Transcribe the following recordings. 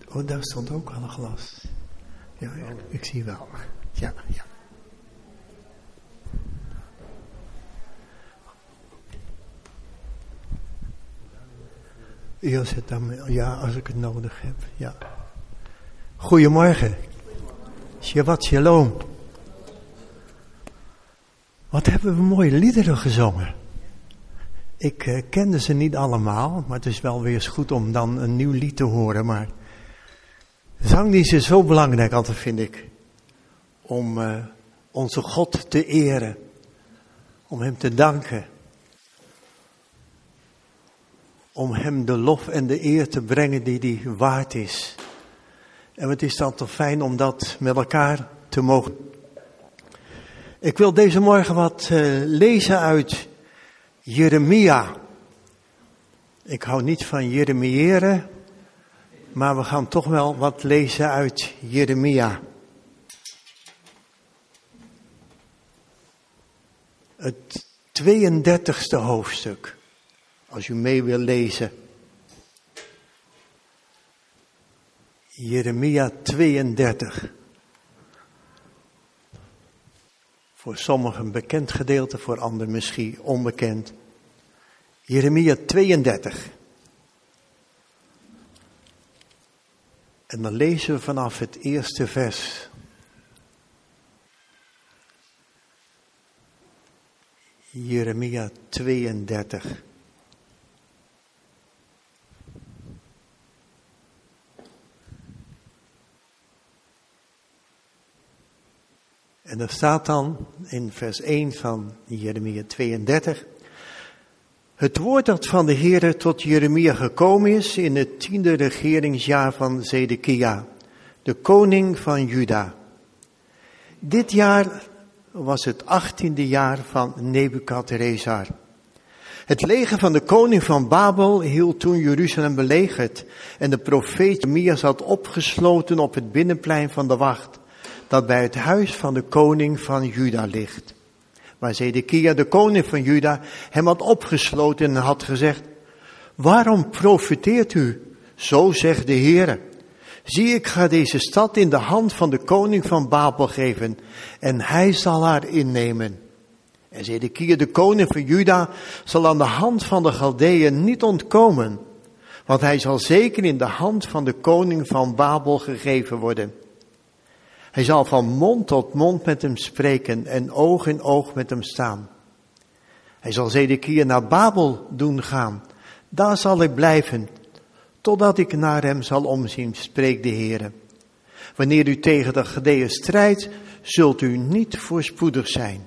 Oh, daar stond ook al een glas. Ja, ik zie wel. Ja. Ja, zet dan, ja, als ik het nodig heb. Ja. Goedemorgen. Shabbat shalom. Wat hebben we mooie liederen gezongen. Ik kende ze niet allemaal, maar het is wel weer eens goed om dan een nieuw lied te horen. Maar zangdienst is zo belangrijk altijd, vind ik. Om onze God te eren. Om hem te danken. Om hem de lof en de eer te brengen die hij waard is. En het is dan toch fijn om dat met elkaar te mogen. Ik wil deze morgen wat lezen uit Jeremia. Ik hou niet van jeremiëren, maar we gaan toch wel wat lezen uit Jeremia. Het 32e hoofdstuk, als u mee wil lezen. Jeremia 32. Voor sommigen een bekend gedeelte, voor anderen misschien onbekend. Jeremia 32. En dan lezen we vanaf het eerste vers. Jeremia 32. En er staat dan in vers 1 van Jeremia 32. Het woord dat van de Heere tot Jeremia gekomen is in het 10e regeringsjaar van Zedekia, de koning van Juda. Dit jaar was het 18e jaar van Nebukadrezar. Het leger van de koning van Babel hield toen Jeruzalem belegerd en de profeet Jeremia zat opgesloten op het binnenplein van de wacht, dat bij het huis van de koning van Juda ligt. Maar Zedekia, de koning van Juda, hem had opgesloten en had gezegd: waarom profeteert u? Zo zegt de Heere. Zie, ik ga deze stad in de hand van de koning van Babel geven en hij zal haar innemen. En Zedekia, de koning van Juda, zal aan de hand van de Galdeeën niet ontkomen, want hij zal zeker in de hand van de koning van Babel gegeven worden. Hij zal van mond tot mond met hem spreken en oog in oog met hem staan. Hij zal Zedekia naar Babel doen gaan. Daar zal ik blijven, totdat ik naar hem zal omzien, spreekt de Heere. Wanneer u tegen de Galdeeën strijdt, zult u niet voorspoedig zijn.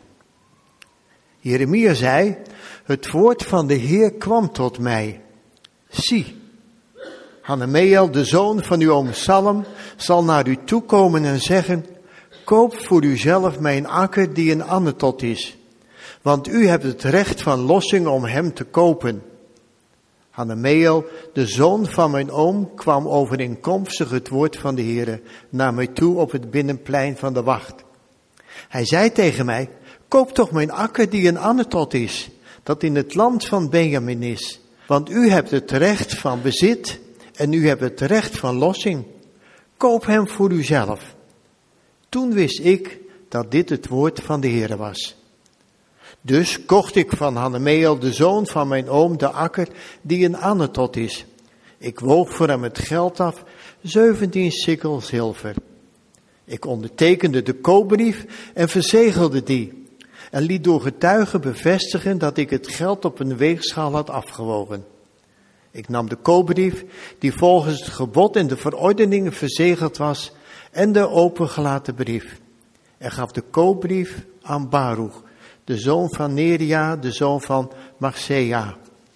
Jeremia zei: het woord van de Heer kwam tot mij. Zie, Hanameel, de zoon van uw oom Salem, zal naar u toekomen en zeggen: koop voor uzelf mijn akker die in Anatot is, want u hebt het recht van lossing om hem te kopen. Hanameel, de zoon van mijn oom, kwam overeenkomstig het woord van de Heere naar mij toe op het binnenplein van de wacht. Hij zei tegen mij: koop toch mijn akker die in Anatot is, dat in het land van Benjamin is, want u hebt het recht van bezit en u hebt het recht van lossing. Koop hem voor uzelf. Toen wist ik dat dit het woord van de Heere was. Dus kocht ik van Hanameel, de zoon van mijn oom, de akker die in Anatot is. Ik woog voor hem het geld af, 17 sikkel zilver. Ik ondertekende de koopbrief en verzegelde die. En liet door getuigen bevestigen dat ik het geld op een weegschaal had afgewogen. Ik nam de koopbrief, die volgens het gebod en de verordeningen verzegeld was, en de opengelaten brief. En gaf de koopbrief aan Baruch, de zoon van Neria, de zoon van Marsea.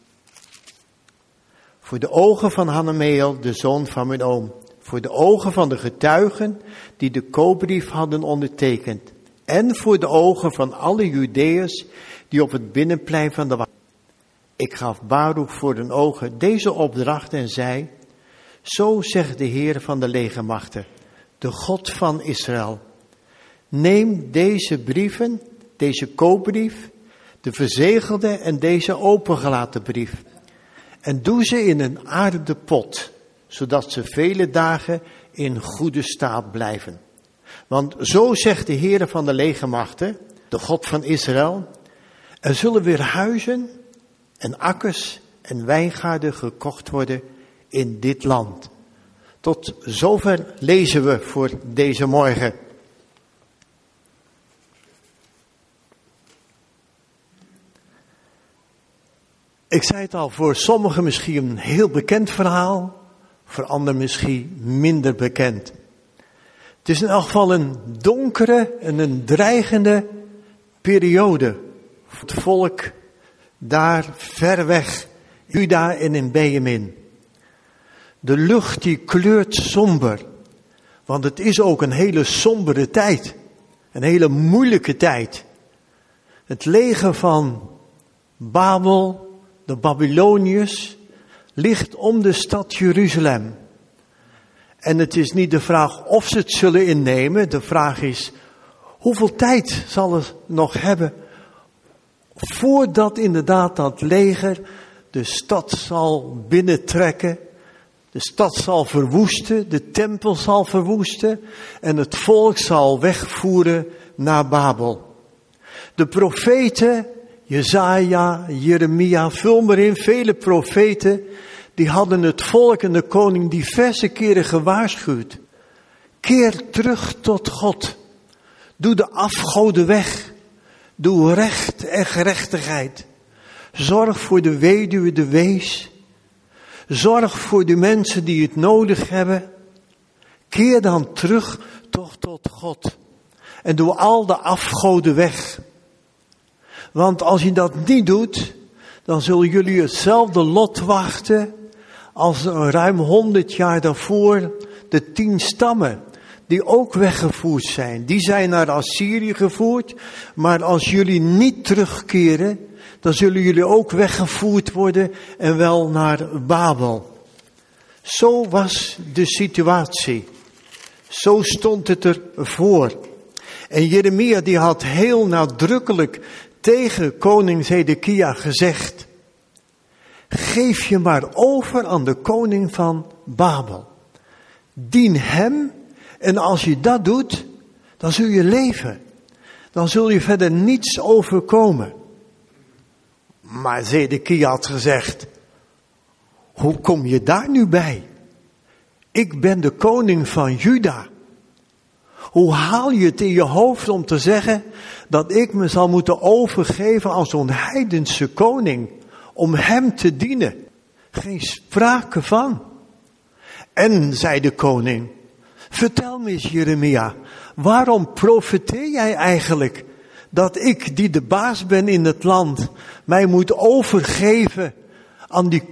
Voor de ogen van Hanameel, de zoon van mijn oom. Voor de ogen van de getuigen die de koopbrief hadden ondertekend. En voor de ogen van alle Judeërs die op het binnenplein van de wacht. Ik gaf Baruch voor hun ogen deze opdracht en zei: zo zegt de Heer van de legermachten, de God van Israël. Neem deze brieven, deze koopbrief, de verzegelde en deze opengelaten brief. En doe ze in een aarden pot, zodat ze vele dagen in goede staat blijven. Want zo zegt de Heere van de legermachten, de God van Israël, er zullen weer huizen en akkers en wijngaarden gekocht worden in dit land. Tot zover lezen we voor deze morgen. Ik zei het al, voor sommigen misschien een heel bekend verhaal, voor anderen misschien minder bekend. Het is in elk geval een donkere en een dreigende periode voor het volk daar ver weg, Juda en in Benjamin. De lucht die kleurt somber, want het is ook een hele sombere tijd, een hele moeilijke tijd. Het leger van Babel, de Babyloniërs, ligt om de stad Jeruzalem. En het is niet de vraag of ze het zullen innemen. De vraag is, hoeveel tijd zal het nog hebben voordat inderdaad dat leger de stad zal binnentrekken. De stad zal verwoesten, de tempel zal verwoesten en het volk zal wegvoeren naar Babel. De profeten, Jesaja, Jeremia, vul maar in, vele profeten, die hadden het volk en de koning diverse keren gewaarschuwd. Keer terug tot God. Doe de afgoden weg. Doe recht en gerechtigheid. Zorg voor de weduwe, de wees. Zorg voor de mensen die het nodig hebben. Keer dan terug toch tot God. En doe al de afgoden weg. Want als je dat niet doet, dan zullen jullie hetzelfde lot wachten als ruim 100 jaar daarvoor de 10 stammen die ook weggevoerd zijn. Die zijn naar Assyrië gevoerd, maar als jullie niet terugkeren, dan zullen jullie ook weggevoerd worden en wel naar Babel. Zo was de situatie. Zo stond het ervoor. En Jeremia die had heel nadrukkelijk tegen koning Zedekia gezegd: geef je maar over aan de koning van Babel. Dien hem en als je dat doet, dan zul je leven. Dan zul je verder niets overkomen. Maar Zedekia had gezegd: hoe kom je daar nu bij? Ik ben de koning van Juda. Hoe haal je het in je hoofd om te zeggen dat ik me zal moeten overgeven als zo'n heidense koning om hem te dienen? Geen sprake van. En, zei de koning, vertel me eens Jeremia, waarom profeteer jij eigenlijk dat ik, die de baas ben in het land, mij moet overgeven aan die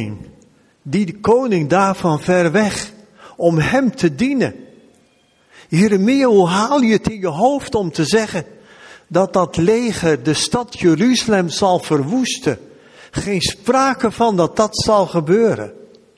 koning daar van ver weg, om hem te dienen? Jeremia, hoe haal je het in je hoofd om te zeggen dat dat leger de stad Jeruzalem zal verwoesten? Geen sprake van dat dat zal gebeuren.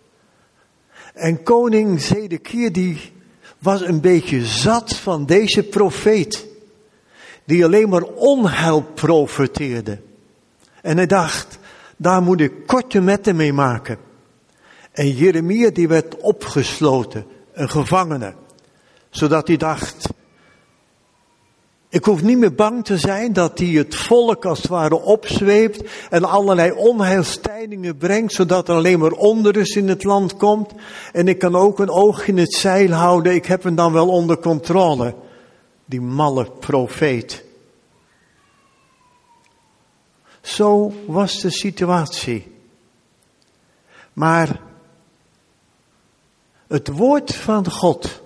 En koning Zedekia die was een beetje zat van deze profeet, die alleen maar onheil profeteerde. En hij dacht, daar moet ik korte metten mee maken. En Jeremia die werd opgesloten, een gevangene. Zodat hij dacht, ik hoef niet meer bang te zijn dat hij het volk als het ware opzweept en allerlei onheilstijdingen brengt, zodat er alleen maar onrust in het land komt. En ik kan ook een oog in het zeil houden, ik heb hem dan wel onder controle. Die malle profeet. Zo was de situatie. Maar het woord van God,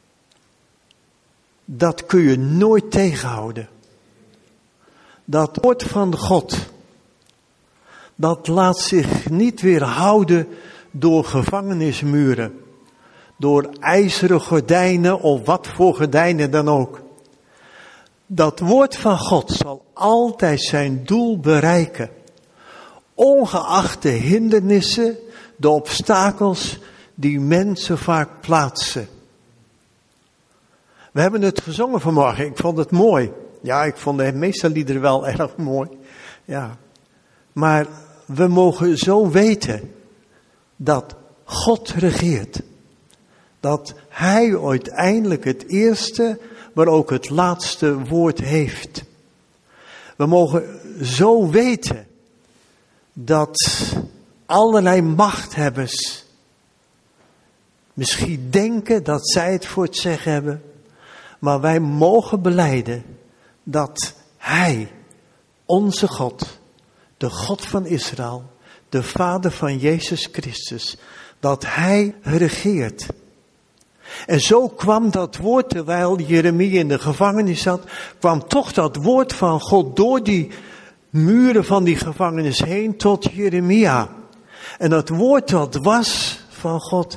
dat kun je nooit tegenhouden. Dat woord van God, dat laat zich niet weerhouden door gevangenismuren, door ijzeren gordijnen of wat voor gordijnen dan ook. Dat woord van God zal altijd zijn doel bereiken, ongeacht de hindernissen, de obstakels die mensen vaak plaatsen. We hebben het gezongen vanmorgen. Ik vond het mooi. Ja, ik vond de meeste liederen wel erg mooi. Ja. Maar we mogen zo weten dat God regeert. Dat hij uiteindelijk het eerste, maar ook het laatste woord heeft. We mogen zo weten dat allerlei machthebbers misschien denken dat zij het voor het zeggen hebben. Maar wij mogen belijden dat hij, onze God, de God van Israël, de Vader van Jezus Christus, dat hij regeert. En zo kwam dat woord, terwijl Jeremia in de gevangenis zat, kwam toch dat woord van God door die muren van die gevangenis heen tot Jeremia. En dat woord dat was van God: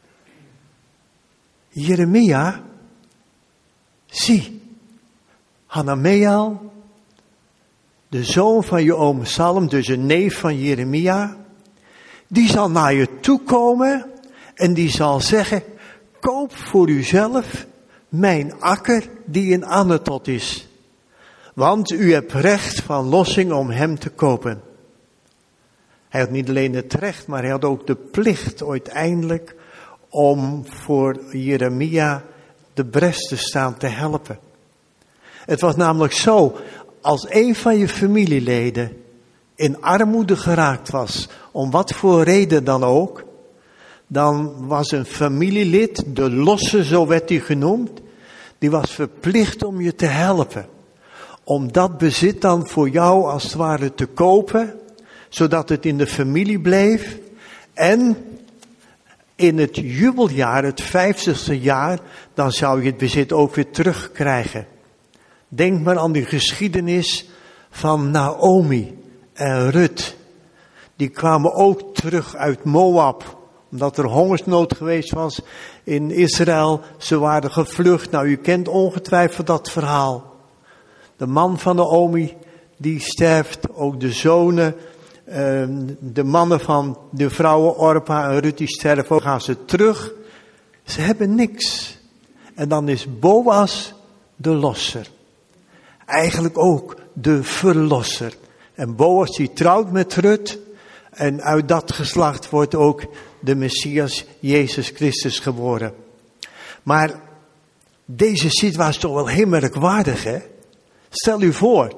Jeremia, zie, Hanameel, de zoon van je oom Salem, dus een neef van Jeremia, die zal naar je toe komen en die zal zeggen: koop voor uzelf mijn akker die in Anatot is, want u hebt recht van lossing om hem te kopen. Hij had niet alleen het recht, maar hij had ook de plicht uiteindelijk om voor Jeremia de bres te staan, te helpen. Het was namelijk zo, als een van je familieleden in armoede geraakt was, om wat voor reden dan ook, dan was een familielid, de losse, zo werd hij genoemd, die was verplicht om je te helpen. Om dat bezit dan voor jou als het ware te kopen, zodat het in de familie bleef. En in het jubeljaar, het 50ste jaar, dan zou je het bezit ook weer terugkrijgen. Denk maar aan die geschiedenis van Naomi en Rut. Die kwamen ook terug uit Moab, omdat er hongersnood geweest was in Israël. Ze waren gevlucht. Nou, u kent ongetwijfeld dat verhaal. De man van Naomi, die sterft. Ook de zonen, de mannen van de vrouwen Orpa en Rut, die sterven. Dan gaan ze terug. Ze hebben niks. En dan is Boas de losser. Eigenlijk ook de verlosser. En Boas die trouwt met Rut. En uit dat geslacht wordt ook de Messias Jezus Christus geboren. Maar deze situatie is toch wel heel merkwaardig, hè? Stel u voor,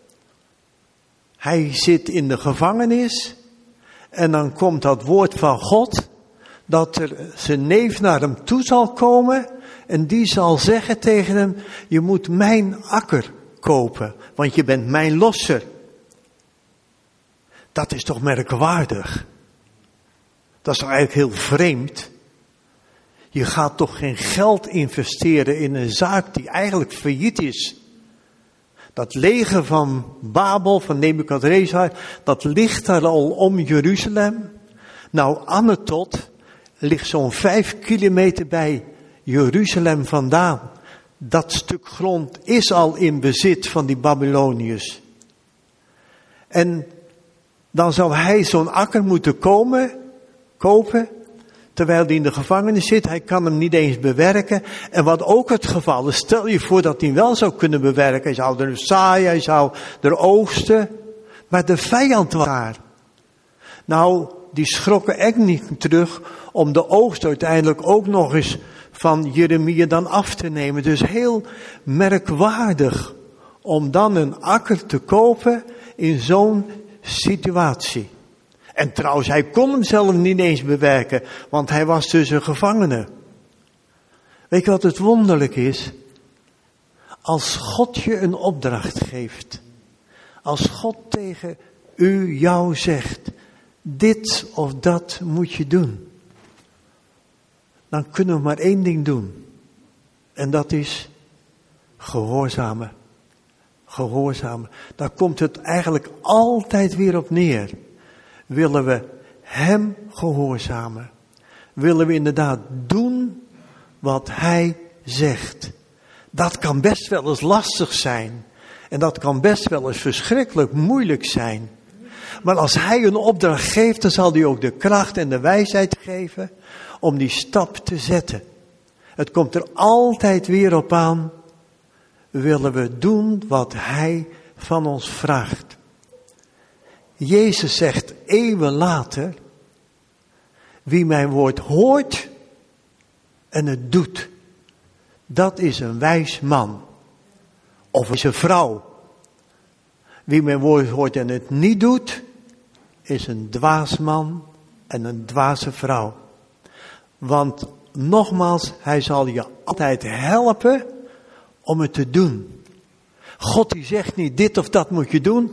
hij zit in de gevangenis en dan komt dat woord van God, dat er zijn neef naar hem toe zal komen en die zal zeggen tegen hem: je moet mijn akker kopen, want je bent mijn losser. Dat is toch merkwaardig? Dat is toch eigenlijk heel vreemd? Je gaat toch geen geld investeren in een zaak die eigenlijk failliet is? Dat leger van Babel, van Nebukadnezar, dat ligt daar al om Jeruzalem. Nou, Anatot ligt zo'n 5 kilometer bij Jeruzalem vandaan. Dat stuk grond is al in bezit van die Babyloniërs. En dan zou hij zo'n akker moeten kopen, terwijl hij in de gevangenis zit. Hij kan hem niet eens bewerken. En wat ook het geval is, stel je voor dat hij wel zou kunnen bewerken. Hij zou er zaaien, hij zou er oogsten. Maar de vijand was daar. Nou, die schrokken echt niet terug om de oogst uiteindelijk ook nog eens van Jeremia dan af te nemen. Dus heel merkwaardig om dan een akker te kopen in zo'n situatie. En trouwens, hij kon hem zelf niet eens bewerken, want hij was dus een gevangene. Weet je wat het wonderlijk is? Als God je een opdracht geeft, als God tegen jou zegt, dit of dat moet je doen, dan kunnen we maar één ding doen. En dat is gehoorzamen. Gehoorzamen. Daar komt het eigenlijk altijd weer op neer. Willen we hem gehoorzamen? Willen we inderdaad doen wat hij zegt? Dat kan best wel eens lastig zijn. En dat kan best wel eens verschrikkelijk moeilijk zijn. Maar als hij een opdracht geeft, dan zal hij ook de kracht en de wijsheid geven om die stap te zetten. Het komt er altijd weer op aan. Willen we doen wat hij van ons vraagt? Jezus zegt eeuwen later: Wie mijn woord hoort en het doet, dat is een wijs man. Of is een vrouw. Wie mijn woord hoort en het niet doet, is een dwaas man en een dwaze vrouw. Want nogmaals, hij zal je altijd helpen om het te doen. God die zegt niet dit of dat moet je doen.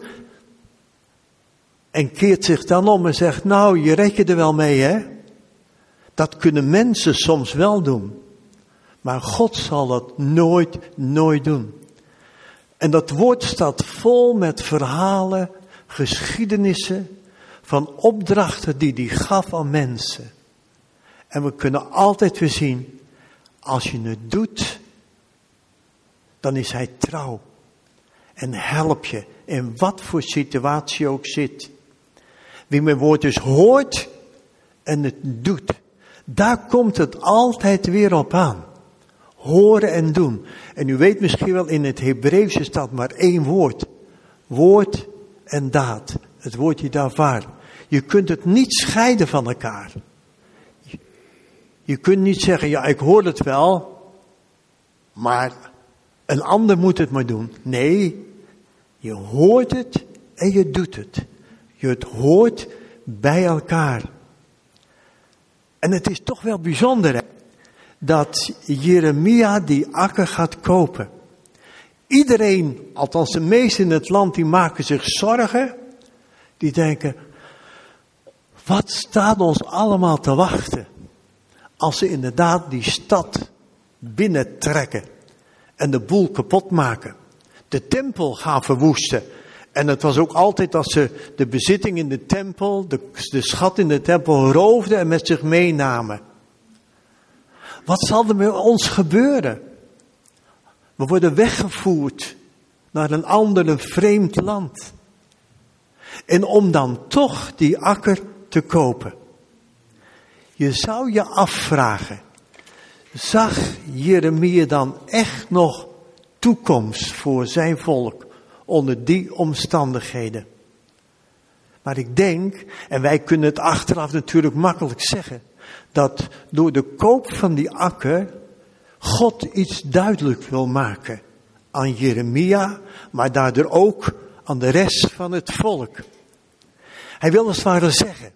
En keert zich dan om en zegt, nou je red je er wel mee hè. Dat kunnen mensen soms wel doen. Maar God zal dat nooit doen. En dat woord staat vol met verhalen, geschiedenissen van opdrachten die hij gaf aan mensen. En we kunnen altijd weer zien, als je het doet, dan is hij trouw. En help je in wat voor situatie ook zit. Wie mijn woord dus hoort en het doet, daar komt het altijd weer op aan. Horen en doen. En u weet misschien wel, in het Hebreeuws staat maar één woord. Woord en daad. Het woordje davar. Je kunt het niet scheiden van elkaar. Je kunt niet zeggen, ja ik hoor het wel, maar een ander moet het maar doen. Nee, je hoort het en je doet het. Je het hoort bij elkaar. En het is toch wel bijzonder hè, dat Jeremia die akker gaat kopen. Iedereen, althans de meesten in het land, die maken zich zorgen. Die denken, wat staat ons allemaal te wachten? Als ze inderdaad die stad binnentrekken en de boel kapot maken. De tempel gaan verwoesten. En het was ook altijd dat ze de bezitting in de tempel, de schat in de tempel roofden en met zich meenamen. Wat zal er met ons gebeuren? We worden weggevoerd naar een ander, een vreemd land. En om dan toch die akker te kopen. Je zou je afvragen, zag Jeremia dan echt nog toekomst voor zijn volk onder die omstandigheden? Maar ik denk, en wij kunnen het achteraf natuurlijk makkelijk zeggen, dat door de koop van die akker God iets duidelijk wil maken aan Jeremia, maar daardoor ook aan de rest van het volk. Hij wil als het ware zeggen,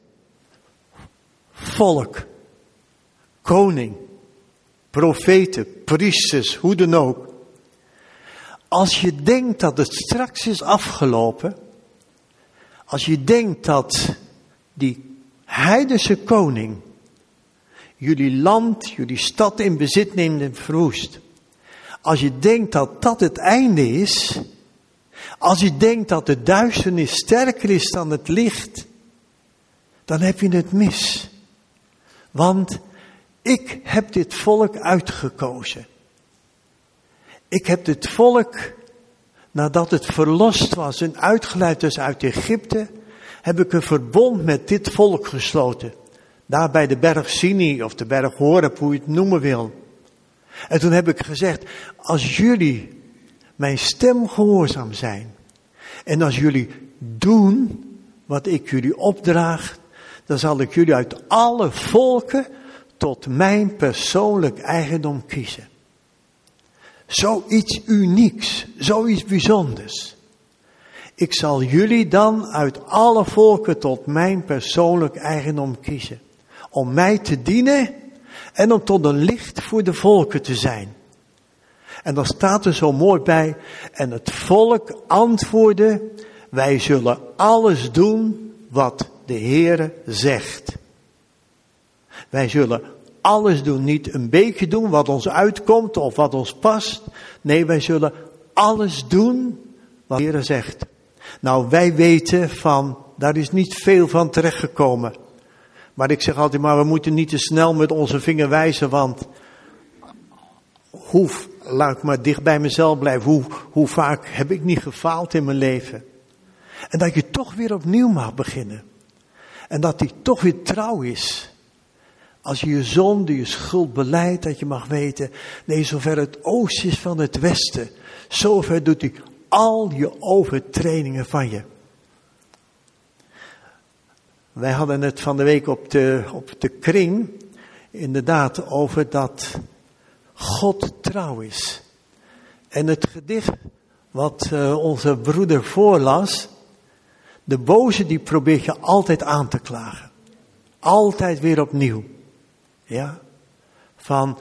volk, koning, profeten, priesters, hoe dan ook. Als je denkt dat het straks is afgelopen, als je denkt dat die heidense koning jullie land, jullie stad in bezit neemt en verwoest. Als je denkt dat dat het einde is, als je denkt dat de duisternis sterker is dan het licht, dan heb je het mis. Want ik heb dit volk uitgekozen. Ik heb dit volk, nadat het verlost was en uitgeleid was uit Egypte, heb ik een verbond met dit volk gesloten. Daar bij de berg Sinai of de berg Horeb, hoe je het noemen wil. En toen heb ik gezegd, als jullie mijn stem gehoorzaam zijn. En als jullie doen wat ik jullie opdraag, dan zal ik jullie uit alle volken tot mijn persoonlijk eigendom kiezen. Zoiets unieks, zoiets bijzonders. Ik zal jullie dan uit alle volken tot mijn persoonlijk eigendom kiezen. Om mij te dienen en om tot een licht voor de volken te zijn. En dan staat er zo mooi bij, en het volk antwoordde, wij zullen alles doen wat de Heere zegt. Wij zullen alles doen, niet een beetje doen wat ons uitkomt of wat ons past. Nee, wij zullen alles doen wat de Heere zegt. Nou, wij weten van, daar is niet veel van terechtgekomen. Maar ik zeg altijd, maar we moeten niet te snel met onze vinger wijzen, want laat ik maar dicht bij mezelf blijven. Hoe vaak heb ik niet gefaald in mijn leven? En dat je toch weer opnieuw mag beginnen. En dat hij toch weer trouw is. Als je je zonde, je schuld belijdt, dat je mag weten, nee, zover het oosten is van het westen, zover doet hij al je overtredingen van je. Wij hadden het van de week op de kring inderdaad over dat God trouw is. En het gedicht wat onze broeder voorlas, de boze die probeert je altijd aan te klagen. Altijd weer opnieuw. Ja, van,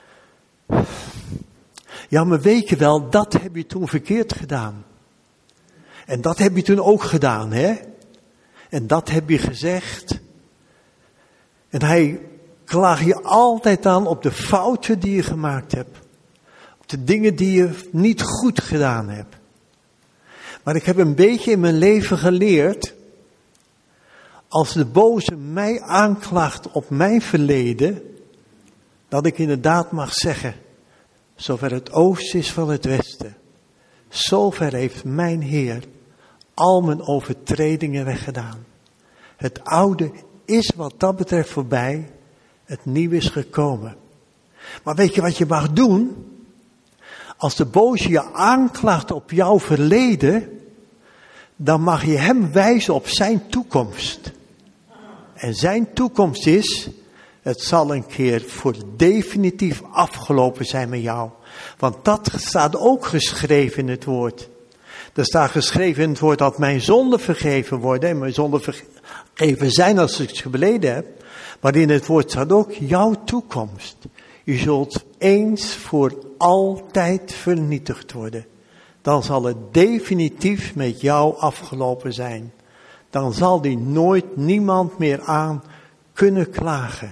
ja, maar weet je wel, dat heb je toen verkeerd gedaan. En dat heb je toen ook gedaan, hè? En dat heb je gezegd. En hij klaagt je altijd aan op de fouten die je gemaakt hebt. Op de dingen die je niet goed gedaan hebt. Maar ik heb een beetje in mijn leven geleerd, als de boze mij aanklaagt op mijn verleden, dat ik inderdaad mag zeggen, zover het oosten is van het westen, zover heeft mijn Heer al mijn overtredingen weggedaan. Het oude is wat dat betreft voorbij, het nieuwe is gekomen. Maar weet je wat je mag doen? Als de boze je aanklaagt op jouw verleden, dan mag je hem wijzen op zijn toekomst. En zijn toekomst is, het zal een keer voor definitief afgelopen zijn met jou. Want dat staat ook geschreven in het woord. Er staat geschreven in het woord dat mijn zonden vergeven worden. En mijn zonden vergeven zijn als ik ze beleden heb. Maar in het woord staat ook jouw toekomst. Je zult eens voor altijd vernietigd worden. Dan zal het definitief met jou afgelopen zijn. Dan zal die nooit niemand meer aan kunnen klagen.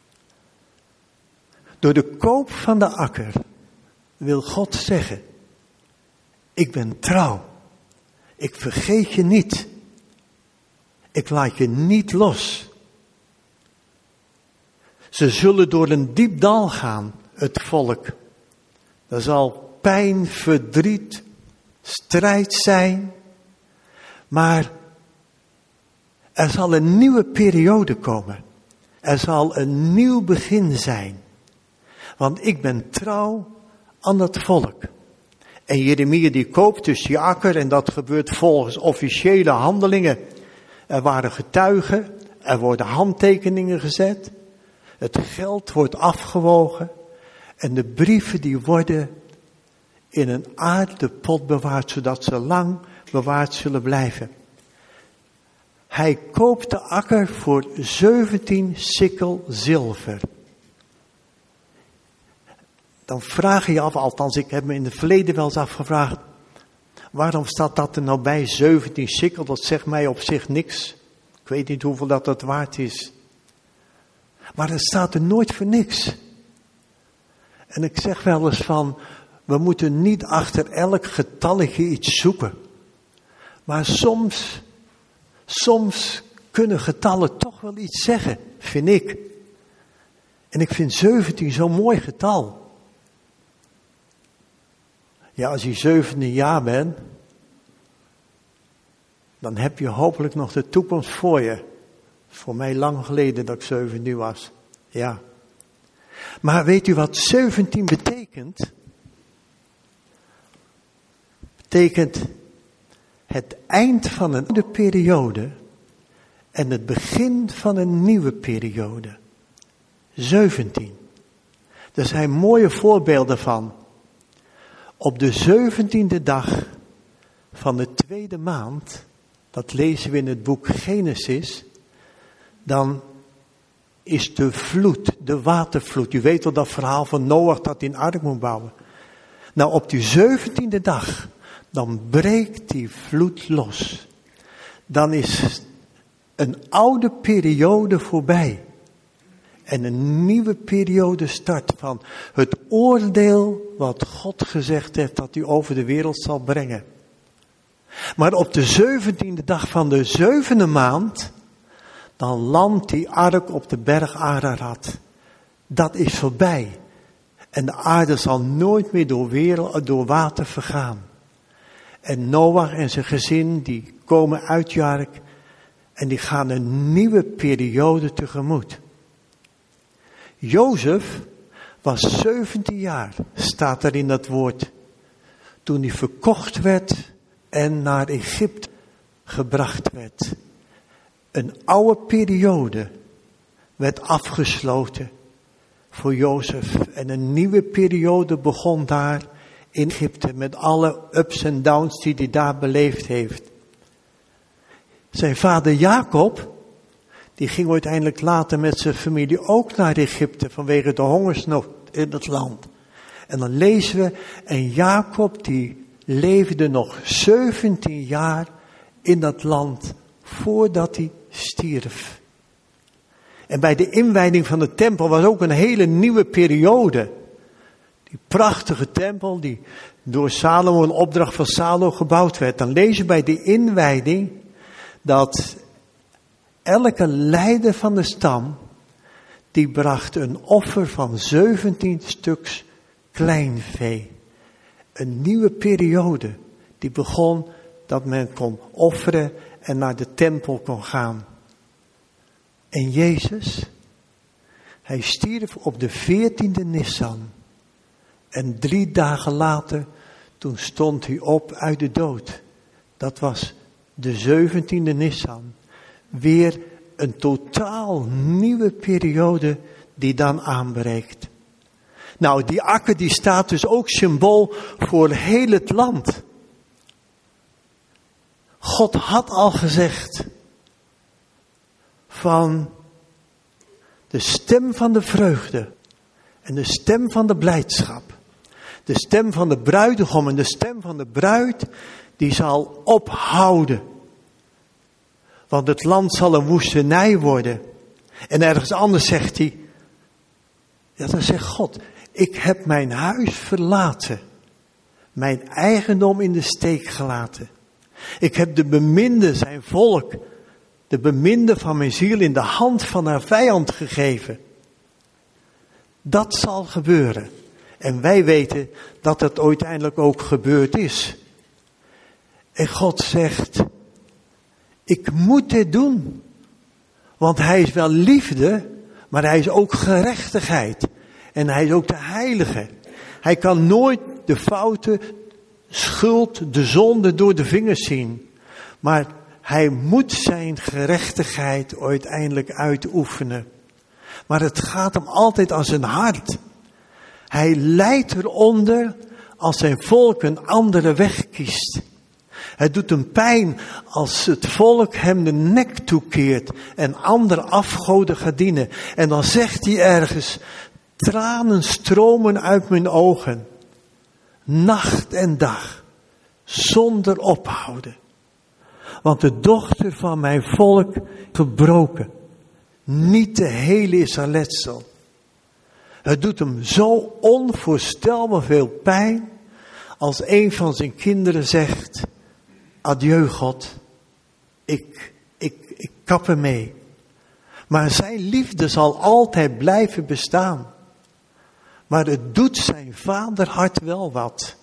Door de koop van de akker wil God zeggen, ik ben trouw. Ik vergeet je niet. Ik laat je niet los. Ze zullen door een diep dal gaan, het volk. Er zal pijn, verdriet, strijd zijn. Maar er zal een nieuwe periode komen. Er zal een nieuw begin zijn. Want ik ben trouw aan het volk. En Jeremia die koopt dus die akker en dat gebeurt volgens officiële handelingen. Er waren getuigen, er worden handtekeningen gezet. Het geld wordt afgewogen. En de brieven die worden in een aarden pot bewaard, zodat ze lang bewaard zullen blijven. Hij koopt de akker voor 17 sikkel zilver. Dan vraag je je af, althans ik heb me in het verleden wel eens afgevraagd, waarom staat dat er nou bij 17 sikkel? Dat zegt mij op zich niks. Ik weet niet hoeveel dat waard is. Maar het staat er nooit voor niks. En ik zeg wel eens van, we moeten niet achter elk getalletje iets zoeken. Maar soms kunnen getallen toch wel iets zeggen, vind ik. En ik vind 17 zo'n mooi getal. Ja, als je 17 jaar bent, dan heb je hopelijk nog de toekomst voor je. Voor mij lang geleden dat ik 17 was. Ja. Maar weet u wat 17 betekent? Betekent het eind van een oude periode en het begin van een nieuwe periode. 17. Er zijn mooie voorbeelden van. Op de 17e dag van de tweede maand, dat lezen we in het boek Genesis, dan is de vloed, de watervloed. U weet wel dat verhaal van Noach dat in ark moet bouwen. Nou, op die 17e dag, dan breekt die vloed los. Dan is een oude periode voorbij. En een nieuwe periode start van het oordeel wat God gezegd heeft dat hij over de wereld zal brengen. Maar op de 17e dag van de 7e maand, dan landt die ark op de berg Ararat. Dat is voorbij. En de aarde zal nooit meer door water vergaan. En Noach en zijn gezin, die komen uit die ark en die gaan een nieuwe periode tegemoet. Jozef was 17 jaar, staat er in dat woord, toen hij verkocht werd en naar Egypte gebracht werd. Een oude periode werd afgesloten voor Jozef. En een nieuwe periode begon daar in Egypte met alle ups en downs die hij daar beleefd heeft. Zijn vader Jacob, die ging uiteindelijk later met zijn familie ook naar Egypte vanwege de hongersnood in het land. En dan lezen we, en Jacob die leefde nog 17 jaar in dat land voordat hij stierf. En bij de inwijding van de tempel was ook een hele nieuwe periode. Die prachtige tempel die door Salomo, een opdracht van Salomo gebouwd werd. Dan lezen we bij de inwijding dat elke leider van de stam, die bracht een offer van 17 stuks kleinvee. Een nieuwe periode die begon dat men kon offeren en naar de tempel kon gaan. En Jezus, hij stierf op de 14e Nisan. En 3 dagen later, toen stond hij op uit de dood. Dat was de 17e Nisan. Weer een totaal nieuwe periode die dan aanbreekt. Nou, die akker die staat dus ook symbool voor heel het land. God had al gezegd van de stem van de vreugde en de stem van de blijdschap. De stem van de bruidegom en de stem van de bruid, die zal ophouden. Want het land zal een woestenij worden. En ergens anders zegt hij, ja, dan zegt God, ik heb mijn huis verlaten. Mijn eigendom in de steek gelaten. Ik heb de beminde, zijn volk, de beminde van mijn ziel in de hand van haar vijand gegeven. Dat zal gebeuren. En wij weten dat het uiteindelijk ook gebeurd is. En God zegt, ik moet dit doen. Want hij is wel liefde, maar hij is ook gerechtigheid. En hij is ook de heilige. Hij kan nooit de fouten, schuld, de zonde door de vingers zien. Maar hij moet zijn gerechtigheid uiteindelijk uitoefenen. Maar het gaat hem altijd aan zijn hart. Hij lijdt eronder als zijn volk een andere weg kiest. Het doet hem pijn als het volk hem de nek toekeert en andere afgoden gaat dienen. En dan zegt hij ergens, tranen stromen uit mijn ogen, nacht en dag, zonder ophouden. Want de dochter van mijn volk gebroken, niet de hele is haar letsel. Het doet hem zo onvoorstelbaar veel pijn als een van zijn kinderen zegt, adieu God, ik kap ermee. Maar zijn liefde zal altijd blijven bestaan. Maar het doet zijn vaderhart wel wat.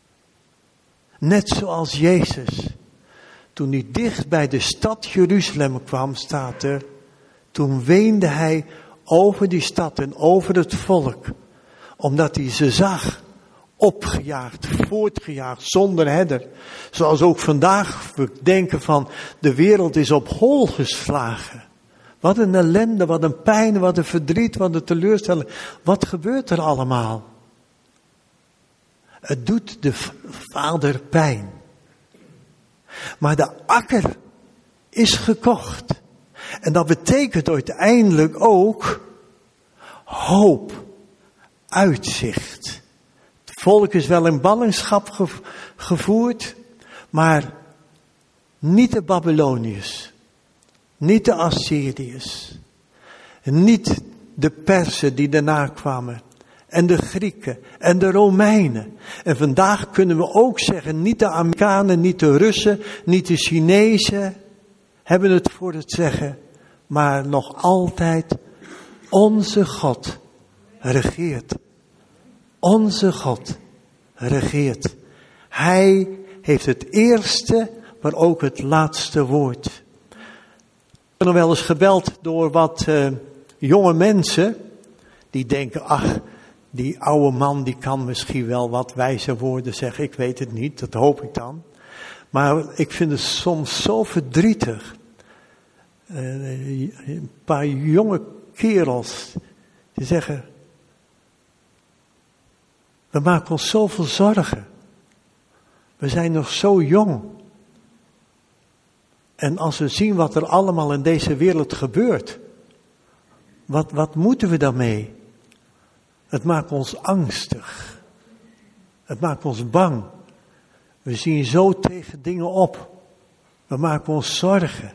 Net zoals Jezus, toen hij dicht bij de stad Jeruzalem kwam, staat er, toen weende hij over die stad en over het volk, omdat hij ze zag, opgejaagd, voortgejaagd, zonder herder. Zoals ook vandaag we denken van, de wereld is op hol geslagen. Wat een ellende, wat een pijn, wat een verdriet, wat een teleurstelling. Wat gebeurt er allemaal? Het doet de vader pijn. Maar de akker is gekocht. En dat betekent uiteindelijk ook hoop, uitzicht. Het volk is wel in ballingschap gevoerd, maar niet de Babyloniërs, niet de Assyriërs, niet de Persen die daarna kwamen, en de Grieken en de Romeinen. En vandaag kunnen we ook zeggen, niet de Amerikanen, niet de Russen, niet de Chinezen hebben het voor het zeggen, maar nog altijd onze God regeert. Onze God regeert. Hij heeft het eerste, maar ook het laatste woord. Ik ben nog wel eens gebeld door wat jonge mensen die denken, ach, die oude man die kan misschien wel wat wijze woorden zeggen. Ik weet het niet, dat hoop ik dan. Maar ik vind het soms zo verdrietig. Een paar jonge kerels die zeggen, we maken ons zoveel zorgen. We zijn nog zo jong. En als we zien wat er allemaal in deze wereld gebeurt, wat moeten we daarmee? Het maakt ons angstig. Het maakt ons bang. We zien zo tegen dingen op. We maken ons zorgen.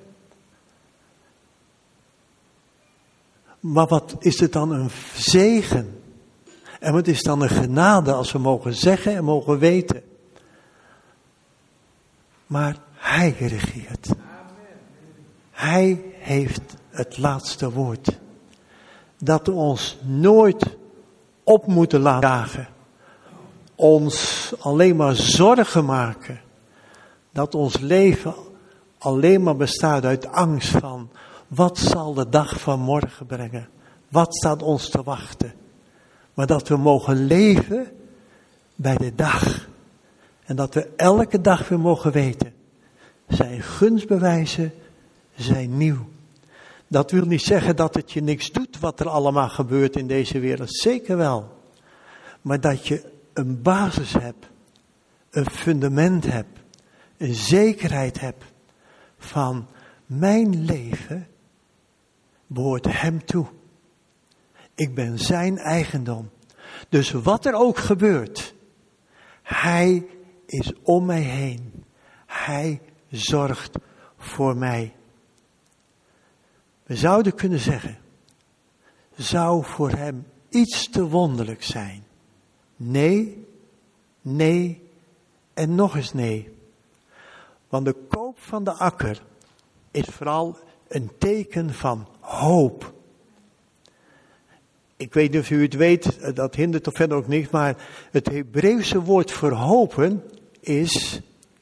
Maar wat is het dan een zegen? En wat is dan een genade als we mogen zeggen en mogen weten? Maar Hij regeert. Hij heeft het laatste woord. Dat we ons nooit op moeten laten jagen. Ons alleen maar zorgen maken. Dat ons leven alleen maar bestaat uit angst van, wat zal de dag van morgen brengen? Wat staat ons te wachten? Maar dat we mogen leven bij de dag. En dat we elke dag weer mogen weten. Zijn gunstbewijzen zijn nieuw. Dat wil niet zeggen dat het je niks doet wat er allemaal gebeurt in deze wereld. Zeker wel. Maar dat je een basis hebt. Een fundament hebt. Een zekerheid hebt. Van mijn leven behoort Hem toe. Ik ben zijn eigendom. Dus wat er ook gebeurt. Hij is om mij heen. Hij zorgt voor mij. We zouden kunnen zeggen. Zou voor Hem iets te wonderlijk zijn? Nee, nee en nog eens nee. Want de koop van de akker is vooral een teken van hoop. Ik weet niet of u het weet, dat hindert toch verder ook niks, maar het Hebreeuwse woord voor hopen is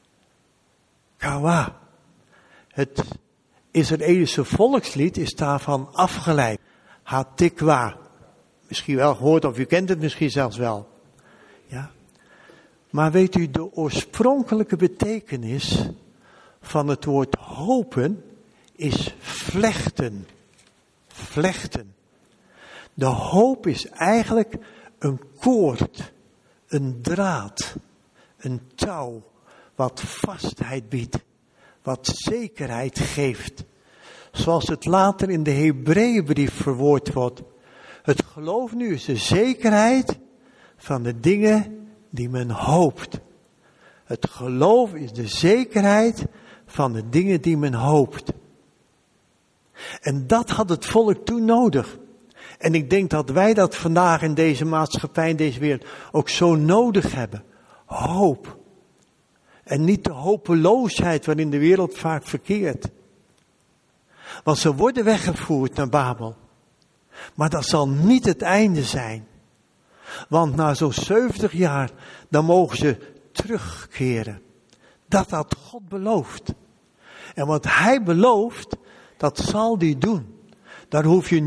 kawa. Het Israëlische volkslied is daarvan afgeleid. Hatikwa. Misschien wel gehoord of u kent het misschien zelfs wel. Ja. Maar weet u, de oorspronkelijke betekenis van het woord hopen is vlechten. Vlechten. De hoop is eigenlijk een koord, een draad, een touw, wat vastheid biedt, wat zekerheid geeft. Zoals het later in de Hebreeënbrief verwoord wordt. Het geloof nu is de zekerheid van de dingen die men hoopt. Het geloof is de zekerheid van de dingen die men hoopt. En dat had het volk toen nodig. En ik denk dat wij dat vandaag in deze maatschappij, in deze wereld, ook zo nodig hebben. Hoop. En niet de hopeloosheid waarin de wereld vaak verkeert. Want ze worden weggevoerd naar Babel. Maar dat zal niet het einde zijn. Want na zo'n 70 jaar, dan mogen ze terugkeren. Dat had God beloofd. En wat Hij belooft, dat zal Hij doen. Daar hoef je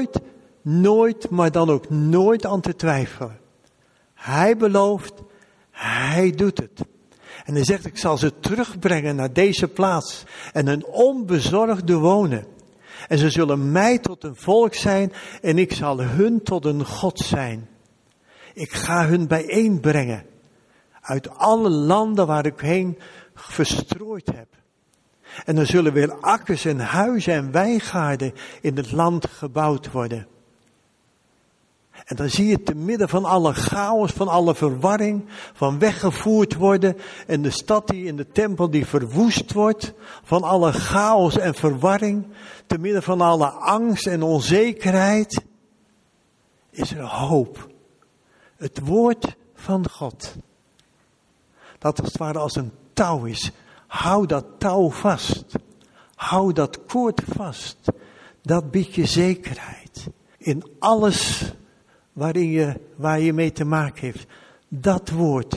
nooit, maar dan ook nooit aan te twijfelen. Hij belooft, Hij doet het. En hij zegt, ik zal ze terugbrengen naar deze plaats en een onbezorgde wonen. En ze zullen mij tot een volk zijn en ik zal hun tot een God zijn. Ik ga hun bijeenbrengen uit alle landen waar ik heen verstrooid heb. En er zullen weer akkers en huizen en wijngaarden in het land gebouwd worden. En dan zie je te midden van alle chaos, van alle verwarring, van weggevoerd worden. En de stad die in de tempel die verwoest wordt, van alle chaos en verwarring. Te midden van alle angst en onzekerheid, is er hoop. Het woord van God. Dat als het ware als een touw is. Hou dat touw vast. Hou dat koord vast. Dat biedt je zekerheid. In alles waar je mee te maken heeft. Dat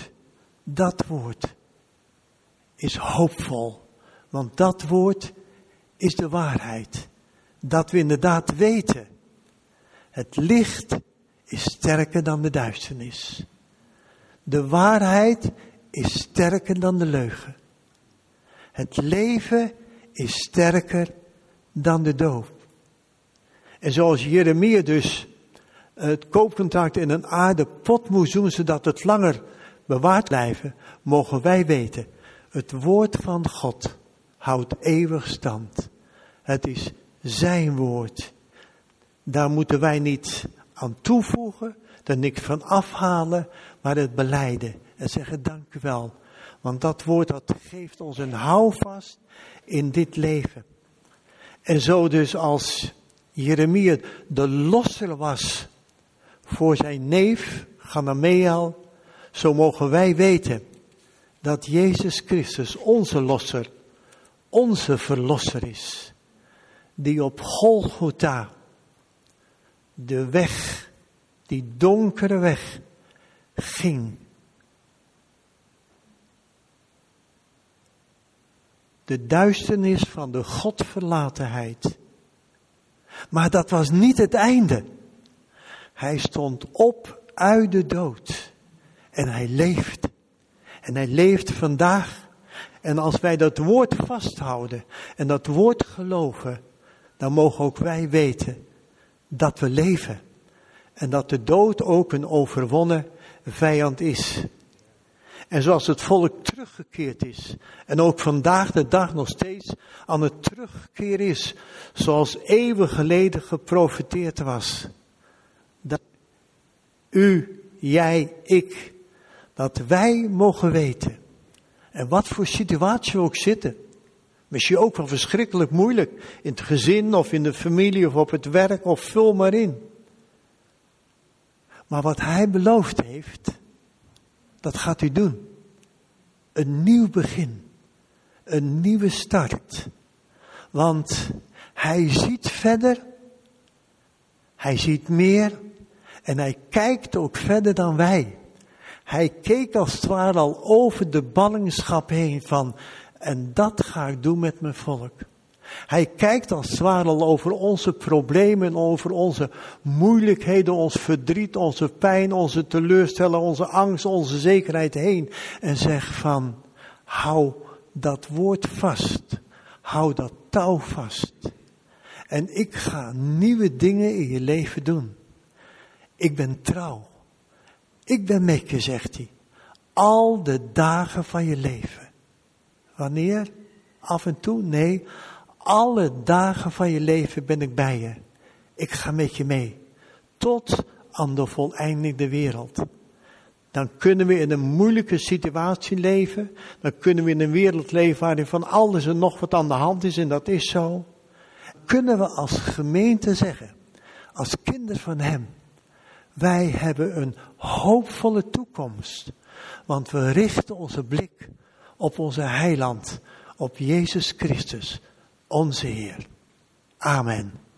woord is hoopvol. Want dat woord is de waarheid. Dat we inderdaad weten. Het licht is sterker dan de duisternis. De waarheid is sterker dan de leugen. Het leven is sterker dan de doop. En zoals Jeremia dus het koopcontract in een aarden pot moest doen, zodat het langer bewaard blijven, mogen wij weten, het woord van God houdt eeuwig stand. Het is zijn woord. Daar moeten wij niet aan toevoegen, er niks van afhalen, maar het belijden en zeggen dank u wel. Want dat woord dat geeft ons een houvast in dit leven. En zo dus als Jeremia de losser was voor zijn neef Gamaliel, zo mogen wij weten dat Jezus Christus onze losser, onze verlosser is. Die op Golgotha de weg, die donkere weg, ging. De duisternis van de Godverlatenheid. Maar dat was niet het einde. Hij stond op uit de dood. En hij leeft. En hij leeft vandaag. En als wij dat woord vasthouden en dat woord geloven, dan mogen ook wij weten dat we leven. En dat de dood ook een overwonnen vijand is. En zoals het volk teruggekeerd is. En ook vandaag de dag nog steeds aan het terugkeren is. Zoals eeuwen geleden geprofeteerd was. Dat u, jij, ik. Dat wij mogen weten. En wat voor situatie we ook zitten. Misschien ook wel verschrikkelijk moeilijk. In het gezin of in de familie of op het werk of vul maar in. Maar wat hij beloofd heeft, dat gaat u doen. Een nieuw begin. Een nieuwe start. Want hij ziet verder. Hij ziet meer. En hij kijkt ook verder dan wij. Hij keek als het ware al over de ballingschap heen van, en dat ga ik doen met mijn volk. Hij kijkt als het ware al over onze problemen, over onze moeilijkheden, ons verdriet, onze pijn, onze teleurstelling, onze angst, onze zekerheid heen. En zegt van, hou dat woord vast. Hou dat touw vast. En ik ga nieuwe dingen in je leven doen. Ik ben trouw. Ik ben met je, zegt hij. Al de dagen van je leven. Wanneer? Af en toe? Nee. Alle dagen van je leven ben ik bij je. Ik ga met je mee. Tot aan de voleinding der wereld. Dan kunnen we in een moeilijke situatie leven. Dan kunnen we in een wereld leven waarin van alles en nog wat aan de hand is. En dat is zo. Kunnen we als gemeente zeggen. Als kinderen van hem. Wij hebben een hoopvolle toekomst. Want we richten onze blik op onze heiland. Op Jezus Christus, onze Heer. Amen.